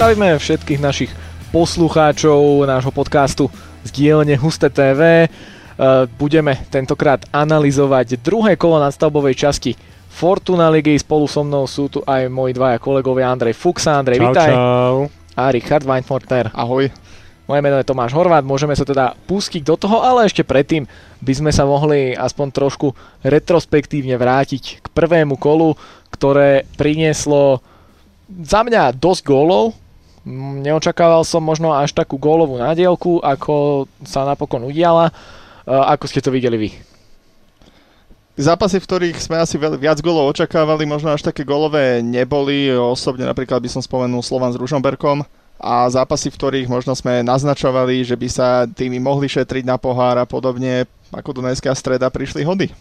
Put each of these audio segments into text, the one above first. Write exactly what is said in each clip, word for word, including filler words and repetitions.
Zdravíme všetkých našich poslucháčov nášho podcastu z dielne Husté té vé. Budeme tentokrát analyzovať druhé kolo nadstavbovej časti Fortuna ligy. Spolu so mnou sú tu aj moji dvaja kolegovia Andrej Fuxa. Andrej, čau, vitaj. Čau. A Richard Weinforter. Ahoj. Moje meno je Tomáš Horváth, môžeme sa teda pustiť do toho, ale ešte predtým by sme sa mohli aspoň trošku retrospektívne vrátiť k prvému kolu, ktoré prinieslo za mňa dosť gólov. Neočakával som možno až takú gólovú nádielku, ako sa napokon udiala. Ako ste to videli vy? Zápasy, v ktorých sme asi viac gólov očakávali, možno až také gólové neboli. Osobne napríklad by som spomenul Slovan s Ružomberkom. A zápasy, v ktorých možno sme naznačovali, že by sa tými mohli šetriť na pohár a podobne, ako Dunajská Streda, prišli hody.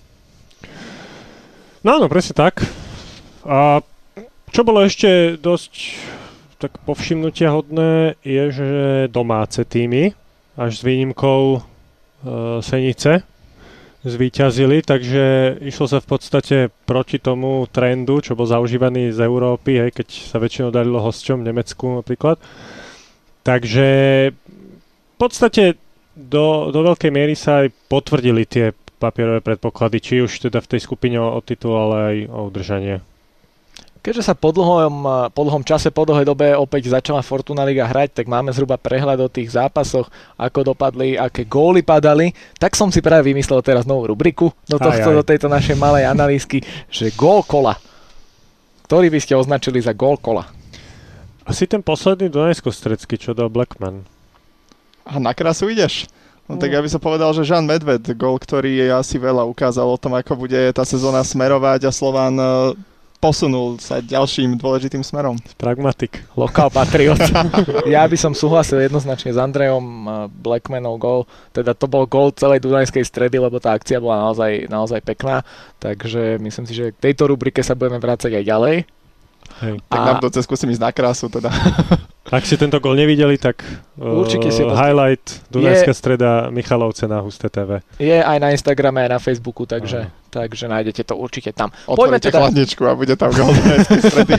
No áno, presne tak. A čo bolo ešte dosť tak povšimnutia hodné, je, že domáce týmy, až s výnimkou e, Senice, zvíťazili, takže išlo sa v podstate proti tomu trendu, čo bol zaužívaný z Európy, hej, keď sa väčšinou darilo hosťom, Nemecku napríklad. Takže v podstate do, do veľkej miery sa aj potvrdili tie papierové predpoklady, či už teda v tej skupine o, o titul, ale aj o udržanie. Keďže sa po dlhom, po dlhom čase, po dlhej dobe opäť začala Fortuna liga hrať, tak máme zhruba prehľad o tých zápasoch, ako dopadli, aké góly padali. Tak som si práve vymyslel teraz novú rubriku do, tohto, aj, aj. do tejto našej malej analýzky, že gól kola. Ktorý by ste označili za gól kola? Asi ten posledný Dunajsko-Stredský, čo dal Blackman. A na krásu ideš? No tak ja by som povedal, že Žan Medved, gól, ktorý je asi veľa ukázal o tom, ako bude tá sezóna smerovať a Slovan posunul sa ďalším dôležitým smerom. Pragmatik. Lokál patriot. Ja by som súhlasil jednoznačne s Andrejom. Blackmanov gól, teda to bol gól celej Dunajskej Stredy, lebo tá akcia bola naozaj, naozaj pekná. Takže myslím si, že k tejto rubrike sa budeme vrácať aj ďalej. Hej. Tak a... nám to skúsim ísť na krásu teda. Ak ste tento gól nevideli, tak určite si uh, highlight Dunajská je... Streda Michalovce na Husté té vé. Je aj na Instagrame, aj na Facebooku, takže, takže nájdete to určite tam. Otvoríte teda... chladničku a bude tam gól Dunajskej Stredy.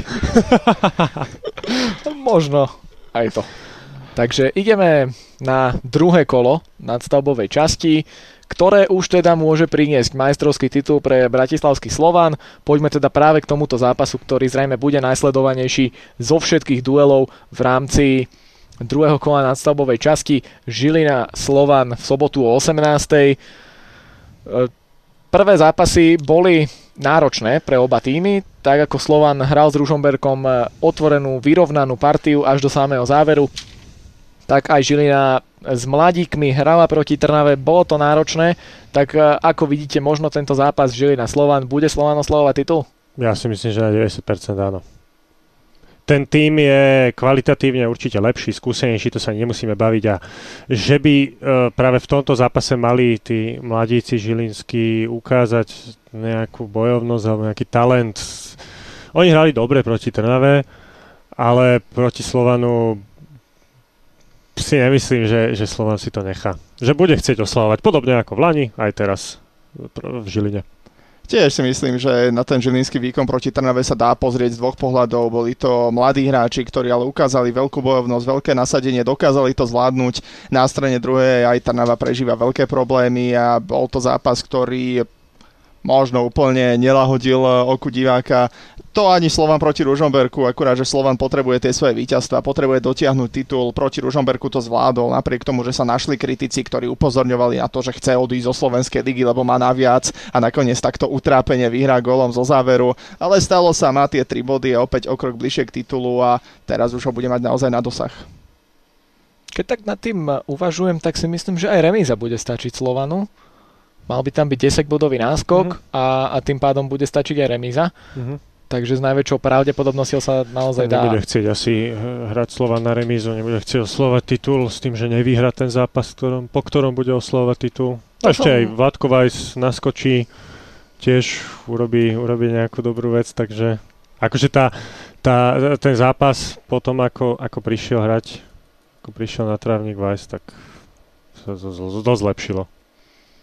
Možno aj to. Takže ideme na druhé kolo nadstavbovej časti, ktoré už teda môže priniesť majstrovský titul pre bratislavský Slovan. Poďme teda práve k tomuto zápasu, ktorý zrejme bude najsledovanejší zo všetkých duelov v rámci druhého kola nadstavbovej časti. Žilina Slovan v sobotu o osemnástej. Prvé zápasy boli náročné pre oba týmy, tak ako Slovan hral s Ružomberkom otvorenú, vyrovnanú partiu až do samého záveru, tak aj Žilina s mladíkmi hrala proti Trnave, bolo to náročné, tak ako vidíte, možno tento zápas Žilina Slovan, bude Slovan oslavovať titul? Ja si myslím, že na deväťdesiat percent áno. Ten tím je kvalitatívne určite lepší, skúsenejší, to sa nemusíme baviť a že by e, práve v tomto zápase mali tí mladíci žilinskí ukázať nejakú bojovnosť alebo nejaký talent. Oni hrali dobre proti Trnave, ale proti Slovanu si nemyslím, že, že Slovan si to nechá. Že bude chcieť oslavovať, podobne ako v Lani, aj teraz v Žiline. Tiež si myslím, že na ten žilinský výkon proti Trnave sa dá pozrieť z dvoch pohľadov. Boli to mladí hráči, ktorí ale ukázali veľkú bojovnosť, veľké nasadenie, dokázali to zvládnuť. Na strane druhej aj Trnava prežíva veľké problémy a bol to zápas, ktorý možno úplne nelahodil oku diváka. To ani Slovan proti Ružomberku, akurát, že Slovan potrebuje tie svoje víťazstvá, potrebuje dotiahnuť titul. Proti Ružomberku to zvládol, napriek tomu, že sa našli kritici, ktorí upozorňovali na to, že chce odísť zo Slovenskej ligy, lebo má naviac a nakoniec takto utrápenie vyhrá gólom zo záveru. Ale stalo sa, má tie tri body a opäť o krok bližšie k titulu a teraz už ho bude mať naozaj na dosah. Keď tak nad tým uvažujem, tak si myslím, že aj remíza bude stačiť Slovanu. Mal by tam byť desaťbodový náskok mm-hmm. a, a tým pádom bude stačiť aj remíza. Mm-hmm. Takže s najväčšou pravdepodobnosťou sa naozaj dá... Nebude chcieť asi hrať Slovan na remízu, nebude chcieť oslovať titul s tým, že nevyhrá ten zápas, ktorom, po ktorom bude oslovať titul. A ešte aj Vládko Vajs naskočí, tiež urobí, urobí nejakú dobrú vec, takže akože tá, tá, ten zápas potom, ako, ako prišiel hrať, ako prišiel na trávnik Vajs, tak sa to dosť zlepšilo.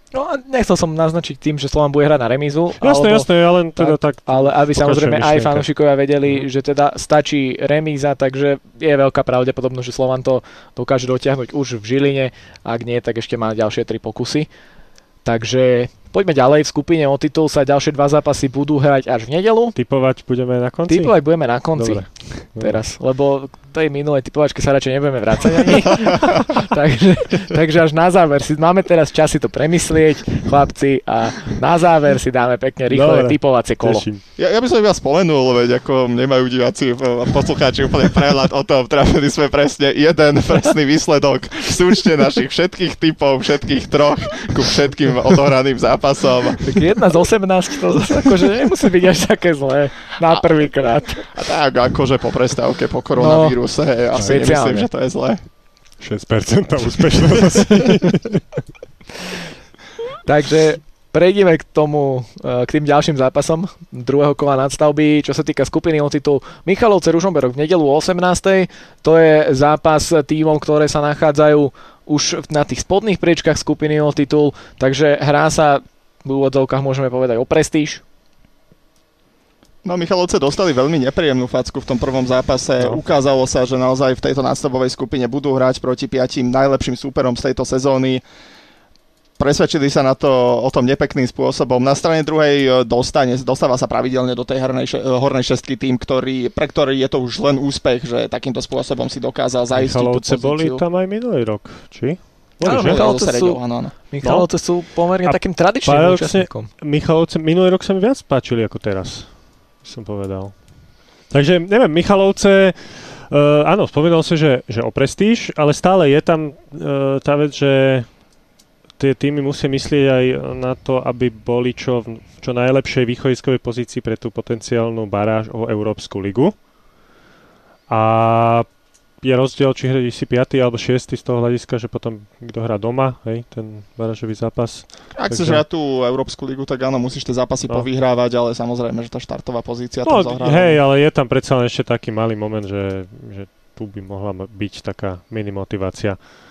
No a nechcel som naznačiť tým, že Slovan bude hrať na remízu. Jasné, alebo, jasné, ja len teda tak... Ale aby samozrejme aj myšlienka. fanúšikovia vedeli, Mm. že teda stačí remíza, takže je veľká pravdepodobnosť, že Slovan to dokáže dotiahnuť už v Žiline. Ak nie, tak ešte má ďalšie tri pokusy. Takže poďme ďalej. V skupine o titul sa ďalšie dva zápasy budú hrať až v nedeľu. Typovať budeme na konci? Typovať budeme na konci. Dobre. Teraz, lebo tej minulej typovačky sa radšej nebudeme vrácať ani. takže, takže až na záver si máme teraz čas si to premyslieť, chlapci, a na záver si dáme pekne rýchle Dobre, typovacie kolo. Teším. Ja, ja by som iba spomenul, veď ako nemajú diváci a poslucháči úplne prehľad o tom, trafili sme presne jeden presný výsledok v súčte našich všetkých typov, všetkých troch ku všetkým odohraným zápasom. Tak jedna z osemnástich, to zase akože nemusí byť až také zlé na prvýkrát. A tak akože po prestávke, po koronavíruse, no, asi špeciálne. nemyslím, že to je zlé. šesť percent úspešnosť. Takže prejdeme k tomu, k tým ďalším zápasom druhého kola nadstavby. Čo sa týka skupiny o titul Michalovce Ružomberok v nedeľu o osemnástej. To je zápas tímov, ktoré sa nachádzajú už na tých spodných priečkách skupiny o titul, takže hrá sa v úvodzovkách, môžeme povedať, o prestíž. No Michalovce dostali veľmi nepríjemnú facku v tom prvom zápase. No. Ukázalo sa, že naozaj v tejto nadstavbovej skupine budú hrať proti piatim najlepším súperom z tejto sezóny. Presvedčili sa na to o tom nepekným spôsobom. Na strane druhej dostane, dostáva sa pravidelne do tej hornej, hornej šestky tým, ktorý, pre ktorý je to už len úspech, že takýmto spôsobom si dokázal zaistiť tú pozíciu. boli tam aj minulý rok, či? Áno, Michalovce sú, Michalovce sú pomerne A takým tradičným účastníkom. Michalovce minulý rok sa mi viac páčili ako teraz, som povedal. Takže, neviem, Michalovce, uh, áno, spomínal si, že, že o prestíž, ale stále je tam uh, tá vec, že tie týmy musia myslieť aj na to, aby boli čo v čo najlepšej východiskovej pozícii pre tú potenciálnu baráž o Európsku ligu. A je rozdiel, či hradí si piaty alebo šiesty z toho hľadiska, že potom kto hrá doma, hej, ten barážový zápas. Ak chceš hrať tú Európsku ligu, tak áno, musíš tie zápasy no. povyhrávať, ale samozrejme, že tá štartová pozícia no, tam zohráva. Hej, ale je tam predsa len ešte taký malý moment, že, že tu by mohla byť taká mini motivácia.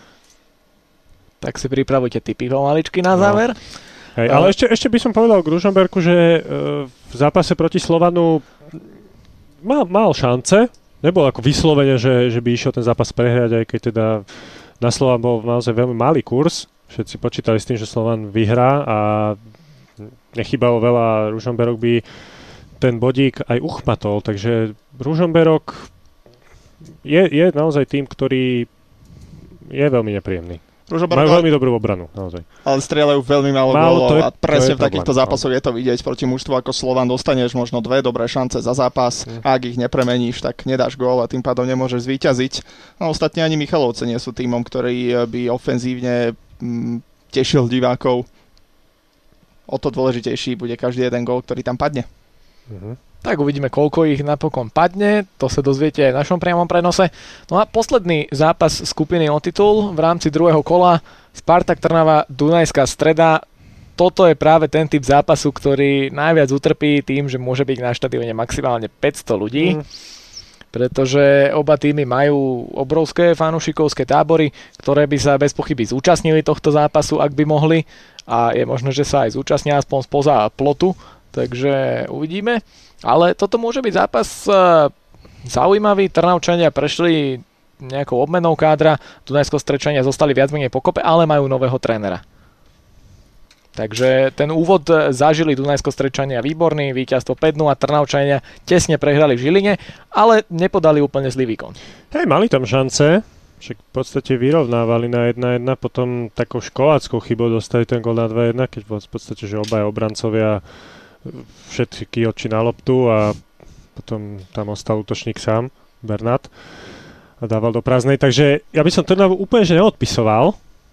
Tak si pripravujte tipy pomaličky na záver. No. Hej, ale ešte, ešte by som povedal k Ružomberku, že uh, v zápase proti Slovanu mal, mal šance. Nebol ako vyslovene, že, že by išiel ten zápas prehrať, aj keď teda na Slovan bol naozaj veľmi malý kurz. Všetci počítali s tým, že Slovan vyhrá a nechýbalo veľa. Ružomberok by ten bodík aj uchmatol. Takže Ružomberok je, je naozaj tým, ktorý je veľmi nepríjemný. Majú veľmi dobrú obranu, naozaj. Ale strieľajú veľmi málo gólov a presne v takýchto zápasoch je to vidieť. Proti mužstvu ako Slovan dostaneš možno dve dobré šance za zápas. Mm. A ak ich nepremeníš, tak nedáš gól a tým pádom nemôžeš zvíťaziť. No ostatne ani Michalovce nie sú tímom, ktorý by ofenzívne mm, tešil divákov. O to dôležitejší bude každý jeden gól, ktorý tam padne. Mm-hmm. Tak uvidíme, koľko ich napokon padne, to sa dozviete aj v našom priamom prenose. No a posledný zápas skupiny o titul v rámci druhého kola, Spartak Trnava, Dunajská Streda. Toto je práve ten typ zápasu, ktorý najviac utrpí tým, že môže byť na štadióne maximálne päťsto ľudí. Mm. Pretože oba týmy majú obrovské fanúšikovské tábory, ktoré by sa bez pochyby zúčastnili tohto zápasu, ak by mohli. A je možné, že sa aj zúčastnia aspoň spoza plotu. Takže uvidíme. Ale toto môže byť zápas uh, zaujímavý. Trnavčania prešli nejakou obmenou kádra, Dunajsko-Strečania zostali viac menej pokope, ale majú nového trénera. Takže ten úvod zažili Dunajsko-Strečania výborný, víťazstvo päť nula, Trnavčania tesne prehrali v Žiline, ale nepodali úplne zlý výkon. Hej, mali tam šance, však v podstate vyrovnávali na jedna jedna, potom takou školáckou chybou dostali ten gól na dva jedna, keď v podstate, že obaja obrancovia všetky oči na loptu a potom tam ostal útočník sám, Bernat, a dával do prázdnej. Takže ja by som Trnavu úplne že neodpisoval.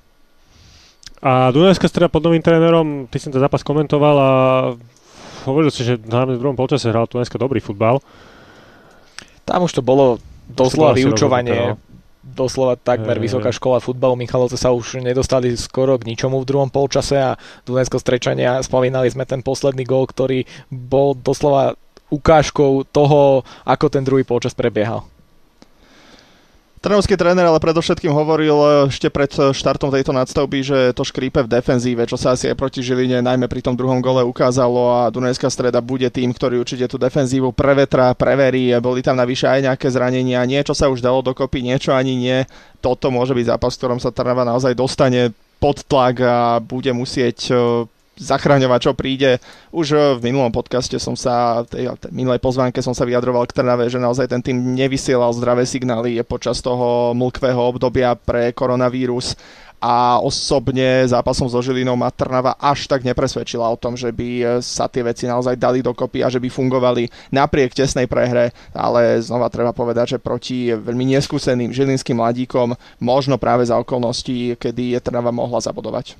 A Dunajská Streda pod novým trénerom, ty som ten zápas komentoval a hovoril si, že hlavne v druhom polčase hral Dunajská dobrý futbal. Tam už to bolo doslova vyučovanie, doslova takmer je, vysoká je. škola futbalu. Michalovce sa už nedostali skoro k ničomu v druhom polčase a Dunajsko-Strečania, spomínali sme ten posledný gól, ktorý bol doslova ukážkou toho, ako ten druhý polčas prebiehal. Trnavský tréner ale predovšetkým hovoril ešte pred štartom tejto nadstavby, že to škrípe v defenzíve, čo sa asi aj proti Žiline najmä pri tom druhom gole ukázalo a Dunajská Streda bude tým, ktorý určite tú defenzívu prevetrá, preverí. Boli tam navyše aj nejaké zranenia, niečo sa už dalo dokopy, niečo ani nie. Toto môže byť zápas, v ktorom sa Trnava naozaj dostane pod tlak a bude musieť zachraňovať, čo príde. Už v minulom podcaste som sa, tej, tej minulej pozvánke som sa vyjadroval k Trnave, že naozaj ten tým nevysielal zdravé signály počas toho mlkvého obdobia pre koronavírus a osobne zápasom so Žilinou ma Trnava až tak nepresvedčila o tom, že by sa tie veci naozaj dali dokopy a že by fungovali napriek tesnej prehre, ale znova treba povedať, že proti veľmi neskúseným žilinským mladíkom možno práve za okolností, kedy je Trnava mohla zabodovať.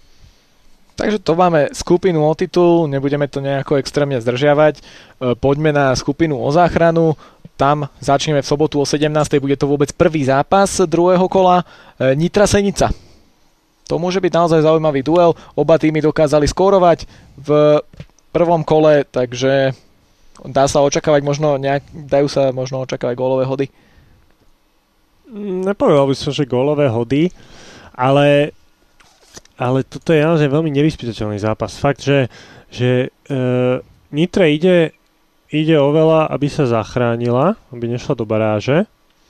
Takže to máme skupinu o titul, nebudeme to nejako extrémne zdržiavať. Poďme na skupinu o záchranu. Tam začneme v sobotu o sedemnástej, bude to vôbec prvý zápas druhého kola. Nitra Senica. To môže byť naozaj zaujímavý duel. Oba týmy dokázali skórovať v prvom kole, takže dá sa očakávať možno nejak, dajú sa možno očakávať gólové hody. Nepovedal by som, že gólové hody, ale Ale toto je naozaj veľmi nevyspytateľný zápas. Fakt, že, že e, Nitre ide, ide o veľa, aby sa zachránila, aby nešla do baráže.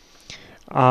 A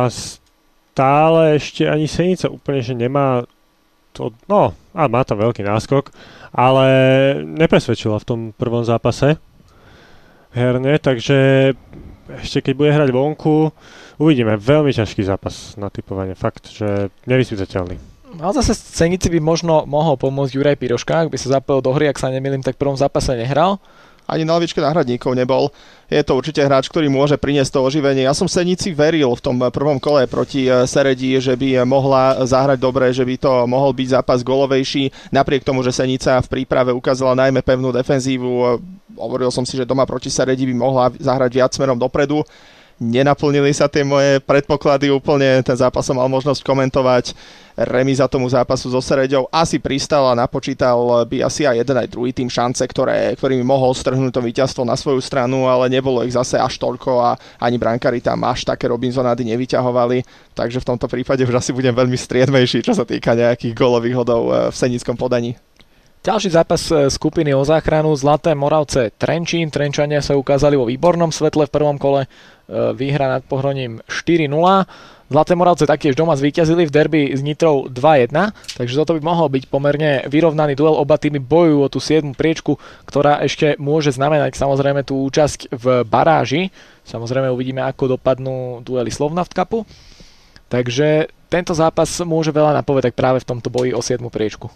stále ešte ani Senica úplne, že nemá to, no, a má tam veľký náskok, ale nepresvedčila v tom prvom zápase herne, takže ešte keď bude hrať vonku, uvidíme. Veľmi ťažký zápas na typovanie. Fakt, že nevyspytateľný. Ale zase Senici by možno mohol pomôcť Juraj Piroška, ak by sa zapojil do hry, ak sa nemýlim, tak v prvom zápase nehral. Ani na lavičke náhradníkov nebol. Je to určite hráč, ktorý môže priniesť to oživenie. Ja som Senici veril v tom prvom kole proti Seredi, že by mohla zahrať dobre, že by to mohol byť zápas golovejší. Napriek tomu, že Senica v príprave ukázala najmä pevnú defenzívu, hovoril som si, že doma proti Seredi by mohla zahrať viac smerom dopredu. Nenaplnili sa tie moje predpoklady úplne, ten zápas som mal možnosť komentovať. Remíza tomu zápasu so Sereďou asi pristal a napočítal by asi aj jeden aj druhý tým šance, ktoré, ktorými mohol strhnúť to víťazstvo na svoju stranu, ale nebolo ich zase až toľko a ani brankári tam až také Robinsonády nevyťahovali, takže v tomto prípade už asi budem veľmi striedmejší, čo sa týka nejakých gólových hodov v senickom podaní. Ďalší zápas skupiny o záchranu Zlaté Moravce Trenčín. Trenčania sa ukázali vo výbornom svetle v prvom kole, výhra nad Pohroním štyri nula. Zlaté Moravce taktiež doma zvíťazili v derby s Nitrou dva jedna, takže toto by mohol byť pomerne vyrovnaný duel. Oba týmy bojujú o tú siedmu priečku, ktorá ešte môže znamenať samozrejme tú účasť v baráži. Samozrejme uvidíme, ako dopadnú duely Slovnaft Cupu. Takže tento zápas môže veľa napovedať práve v tomto boji o siedmu priečku.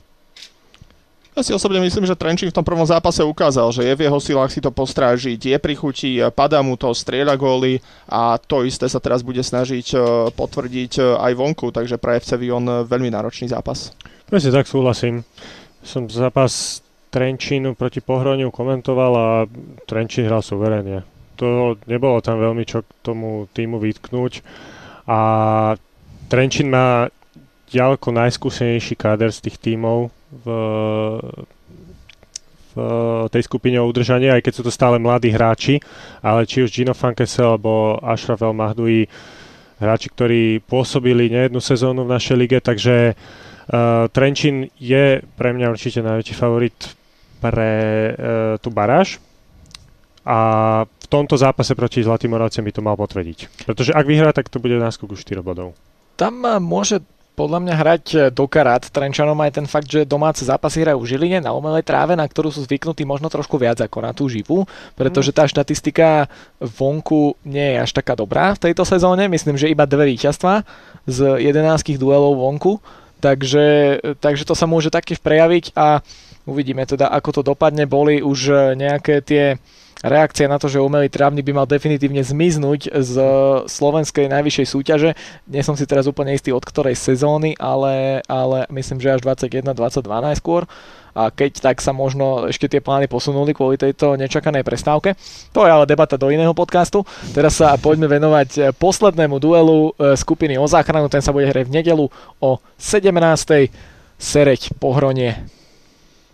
Ja si osobne myslím, že Trenčín v tom prvom zápase ukázal, že je v jeho silách si to postrážiť, je pri chuti, padá mu to, strieľa góly a to isté sa teraz bude snažiť potvrdiť aj vonku, takže pre ef cé Vion veľmi náročný zápas. Presne tak, súhlasím. Som zápas Trenčínu proti Pohroniu komentoval a Trenčín hral suverénne. To nebolo tam veľmi čo k tomu týmu vytknúť a Trenčín má ďaleko najskúsenejší káder z tých tímov v, v tej skupine o udržanie, aj keď sú to stále mladí hráči, ale či už Gino Fankesel alebo Ashraf El Mahdoui, hráči, ktorí pôsobili nejednu sezónu v našej lige, takže uh, Trenčín je pre mňa určite najväčší favorit pre uh, tú baráž a v tomto zápase proti Zlatým Moravcem by to mal potvrdiť. Pretože ak vyhrá, tak to bude náskok už štyri bodov. Tam môže podľa mňa hrať do karát Trenčanom aj ten fakt, že domáce zápasy hrajú v Žiline na umelej tráve, na ktorú sú zvyknutí možno trošku viac ako na tú živú, pretože tá štatistika vonku nie je až taká dobrá v tejto sezóne. Myslím, že iba dve víťazstvá z jedenástich duelov vonku, takže, takže to sa môže taktiež prejaviť a uvidíme teda, ako to dopadne. Boli už nejaké tie reakcia na to, že umelý trávnik by mal definitívne zmiznúť z slovenskej najvyššej súťaže. Nie som si teraz úplne istý od ktorej sezóny, ale, ale myslím, že až dvadsaťjeden dvadsaťdva najskôr. A keď tak sa možno ešte tie plány posunuli kvôli tejto nečakanej prestávke. To je ale debata do iného podcastu. Teraz sa poďme venovať poslednému duelu skupiny o záchranu. Ten sa bude hrať v nedeľu o sedemnástej. Sereď Pohronie.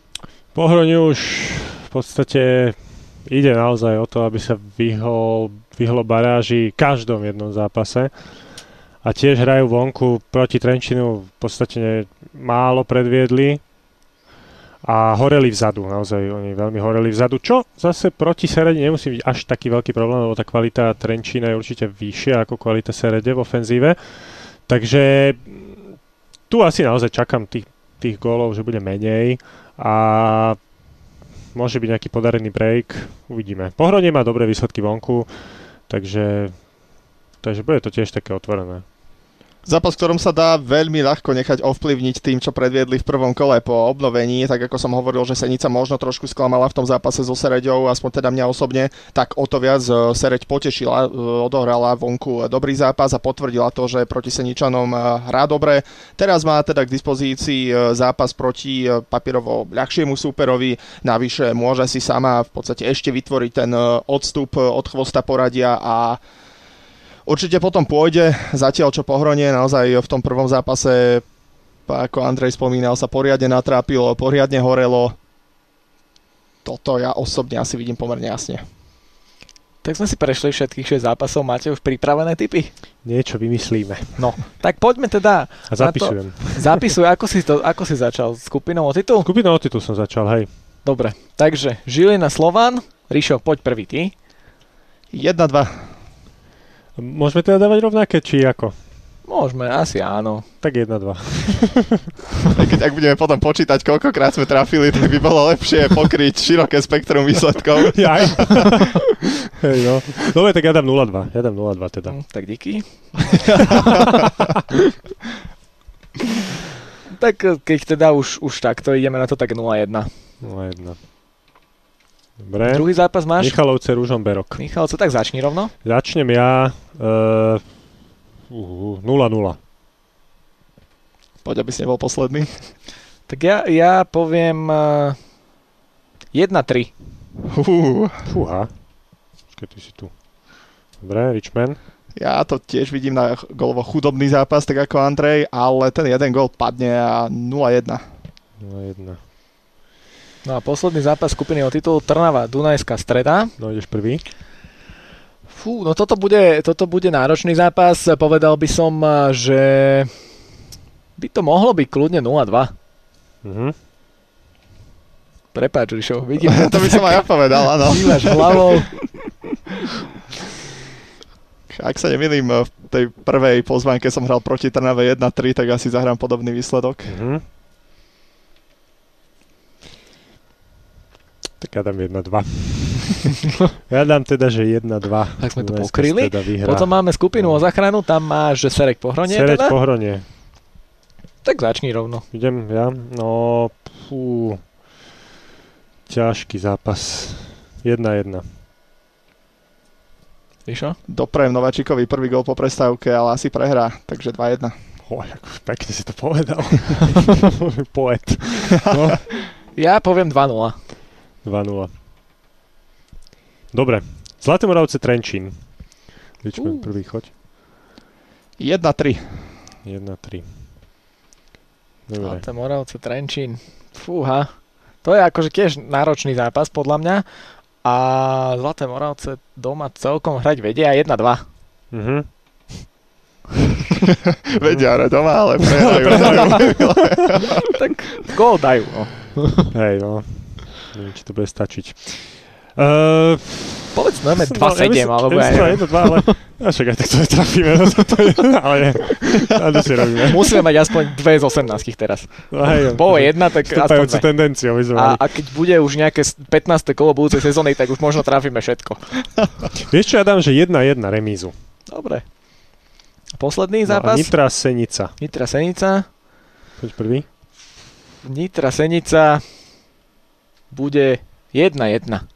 Pohronie už v podstate ide naozaj o to, aby sa vyhol vyhlo baráži v každom jednom zápase. A tiež hrajú vonku proti Trenčínu, v podstate málo predviedli a horeli vzadu, naozaj oni veľmi horeli vzadu, čo zase proti Serede nemusí byť až taký veľký problém, lebo tá kvalita Trenčína je určite vyššia ako kvalita Serede v ofenzíve. Takže tu asi naozaj čakám tých, tých gólov, že bude menej a môže byť nejaký podarený break, uvidíme. Pohronie má dobré výsledky vonku, takže, takže bude to tiež také otvorené. Zápas, v ktorom sa dá veľmi ľahko nechať ovplyvniť tým, čo predviedli v prvom kole po obnovení, tak ako som hovoril, že Senica možno trošku sklamala v tom zápase so Sereďou, aspoň teda mňa osobne, tak o to viac Sereď potešila, odohrala vonku dobrý zápas a potvrdila to, že proti Seničanom hrá dobre. Teraz má teda k dispozícii zápas proti papierovo ľahšiemu súperovi, navyše môže si sama v podstate ešte vytvoriť ten odstup od chvosta poradia a určite potom pôjde, zatiaľ čo Pohronie naozaj v tom prvom zápase, ako Andrej spomínal, sa poriadne natrápilo, poriadne horelo. Toto ja osobne asi vidím pomerne jasne. Tak sme si prešli všetkých šesť zápasov. Máte už pripravené tipy? Niečo vymyslíme. No, tak poďme teda. A zapisujem. Zapisuj, ako si, to, ako si začal? Skupinou o titul? Skupinou o titul som začal, hej. Dobre, takže Žilina Slovan. Ríšo, poď prvý ty. jedna dva. Môžeme teda dávať rovnaké, či ako? Môžeme, asi áno. Tak jedna dva. Keď ak budeme potom počítať, koľkokrát sme trafili, tak by bolo lepšie pokryť široké spektrum výsledkov. Jaj. Hej, no. Dobre, tak ja dám nula dva. Ja dám nula dva teda. No, tak díky. Tak keď teda už, už takto ideme na to, tak nula jedna. nula jedna. Dobre. Druhý zápas máš? Michalovce, Ružomberok. Michalovce, tak začni rovno. Začnem ja uh, uh, nula nula. Poď, aby si nebol posledný. Tak ja, ja poviem uh, jedna tri. Uh. Fúha. Počkaj, ty si tu. Dobre, Richmond. Ja to tiež vidím na golovo chudobný zápas, tak ako Andrej, ale ten jeden gól padne a nula jedna. nula jedna. No a posledný zápas skupiny o titul Trnava, Dunajská Streda. No ideš prvý. Fú, no toto bude, toto bude náročný zápas. Povedal by som, že by to mohlo byť kľudne nula dva. Mhm. Prepáč, Rišo, vidím. To by som aj ja povedal, áno. Dívaš hlavou. Ak sa nemýlim, v tej prvej pozvánke som hral proti Trnave jedna tri, tak asi zahrám podobný výsledok. Mhm. Tak ja dám jedna dva. Ja dám teda, že jedna dva. Tak sme to pokryli. Teda potom máme skupinu no. o záchranu, tam máš Serek Pohronie. Serek teda? Pohronie. Tak začni rovno. Idem ja? No, fú. Ťažký zápas. jedna jedna. Víš čo? Doprajem Nováčikovi prvý gól po prestávke, ale asi prehrá, takže dva jedna. Oj, ako pekne si to povedal. Poet. No. Ja poviem dva nula. dva nula. Dobre. Zlaté Moravce, Trenčín. Vyčme uh. prvý, choď. jedna tri. jedna tri. Zlaté Moravce, Trenčín. Fúha. To je akože tiež náročný zápas, podľa mňa. A Zlaté Moravce doma celkom hrať vedia jedna dva. Mhm. Vedia hrať doma, ale prehrajú. Tak gól dajú. No. Hej, no. Neviem, či to bude stačiť. Uh, Povedz, no máme dva sedem, ja alebo ja neviem. jedna dva, ale a však aj tak to netrafíme. No to, to je, ale nie. A si robíme. Musíme mať aspoň dve z osemnástich teraz. No, hej, Bolo jedna, tak aspoň dve. Tendenciou, a, a keď bude už nejaké pätnáste kolo budúcej sezóny, tak už možno trafíme všetko. Vieš čo, ja dám, že jedna jedna remízu. Dobre. Posledný no, zápas? Nitra Senica. Nitra Senica. Poď prvý. Nitra Senica bude jedna jedna.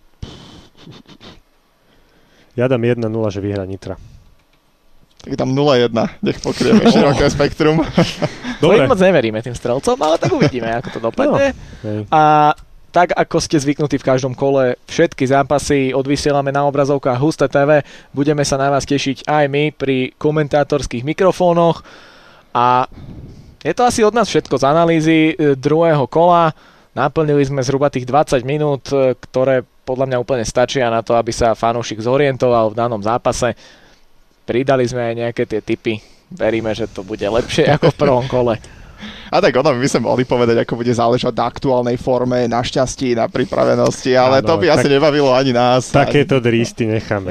Ja dám jedna nula, že vyhrá Nitra. Tak dám nula jedna, nech pokrieme oh. široké spektrum. Dobre. My moc neveríme tým strelcom, ale tak uvidíme, ako to dopadne. No. A tak, ako ste zvyknutí v každom kole, všetky zápasy odvysielame na obrazovkách Husté té vé. Budeme sa na vás tešiť aj my pri komentátorských mikrofónoch. A je to asi od nás všetko z analýzy druhého kola. Naplnili sme zhruba tých dvadsať minút, ktoré podľa mňa úplne stačia na to, aby sa fanúšik zorientoval v danom zápase. Pridali sme aj nejaké tie tipy. Veríme, že to bude lepšie ako v prvom kole. A tak ono by sme mohli povedať, ako bude záležať na aktuálnej forme, na šťastí, na pripravenosti, ale ano, to by tak, asi nebavilo ani nás. Takéto drísty necháme.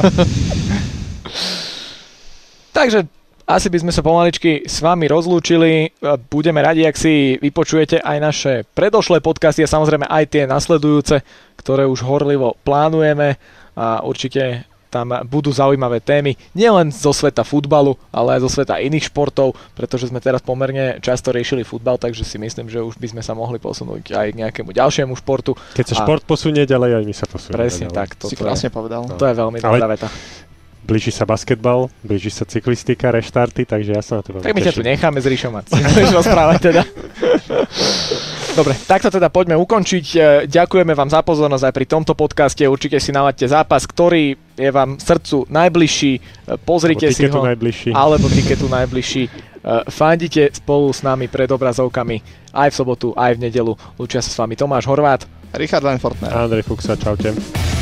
Takže asi by sme sa pomaličky s vami rozlúčili. Budeme radi, ak si vypočujete aj naše predošlé podcasty a samozrejme aj tie nasledujúce, ktoré už horlivo plánujeme a určite tam budú zaujímavé témy, nielen zo sveta futbalu, ale aj zo sveta iných športov, pretože sme teraz pomerne často riešili futbal, takže si myslím, že už by sme sa mohli posunúť aj k nejakému ďalšiemu športu. Keď sa a... šport posunie ďalej, aj my sa posunieme. Presne ďalej. tak. Si krásne je, povedal. To je veľmi dobrá veta. Blíži sa basketbal, blíži sa cyklistika, reštarty, takže ja sa na to veľmi Tak my ťa tu teším. necháme s Ríšom a budeš rozprávať teda. Dobre, takto teda poďme ukončiť. Ďakujeme vám za pozornosť aj pri tomto podcaste. Určite si nalaďte zápas, ktorý je vám srdcu najbližší. Pozrite alebo si ho. Najbližší. Alebo tiketu najbližší. Fandite spolu s nami pred obrazovkami aj v sobotu, aj v nedelu. Lúčia sa s vami Tomáš Horvát, Richard Leinfortner a Andrej Fuchsa. Čaute.